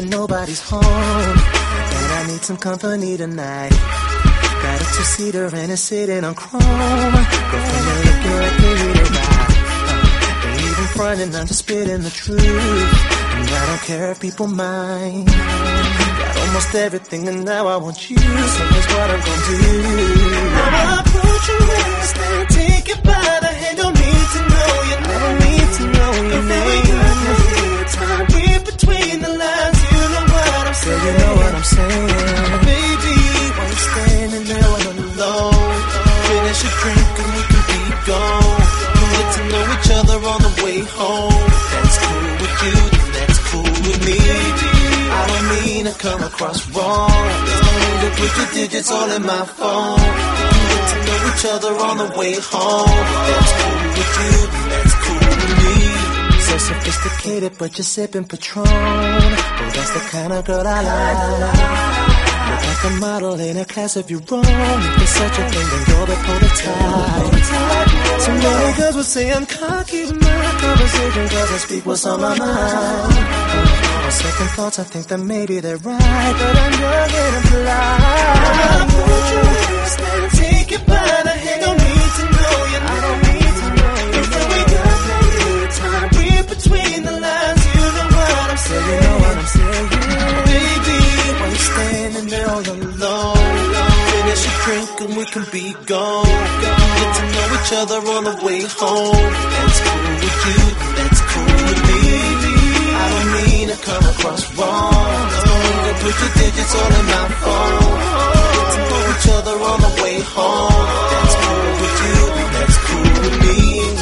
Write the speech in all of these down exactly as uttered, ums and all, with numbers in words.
and nobody's home, and I need some company tonight. Got a two-seater and it's sitting on chrome. Girlfriend, you're looking like you need a ride. Uh, ain't even frontin', I'm just spitting the truth. And I don't care if people mind. Got almost everything and now I want you, so here's what I'm gonna do. Now I approach you waist and take you by the hand. Don't need to know your name. I don't need to know your name. Time read between the lines, you know what I'm saying. You know what I'm saying. Baby, while you're standing there all alone, finish a drink and we can be gone. We'll get to know each other on the way home. That's cool with you, then that's cool with me. I don't mean to come across wrong. Don't need to put your digits all in my phone. We can get to know each other on the way home. That's cool with you, then that's cool with me. So sophisticated, but you're sipping Patron. Oh, that's the kind of girl I like. Look like a model in a class of your own. If there's such a thing, then you're the prototype. So many girls would say I'm cocky with my conversation, cause I speak what's on my mind. On second thoughts, I think that maybe they're right, but I'm young and I'm polite. I put you waist and take you by the hand. Don't need to know you. I don't need to know you. Before we got plenty of time, read between the lines. You know what I'm saying. You know what I'm saying. Baby, when you're standing there all alone, finish a drink and we can be gone. Get to know each other on the way home. That's cool with you, that's cool with me. I don't mean to come across wrong. Don't need to put your digits all in my phone. Get to know each other on the way home. That's cool with you, that's cool with me.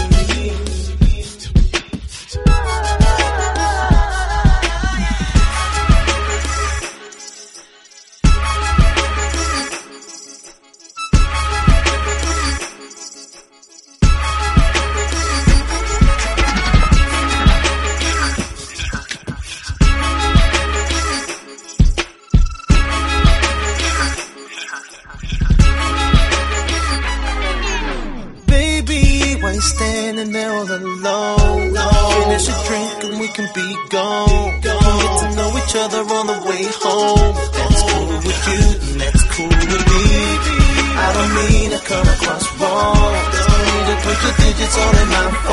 Standing there all alone, finish a drink and we can be gone. Get to know each other on the way home. That's cool with you, and that's cool with me. I don't mean to come across wrong. Don't need to put your digits all in my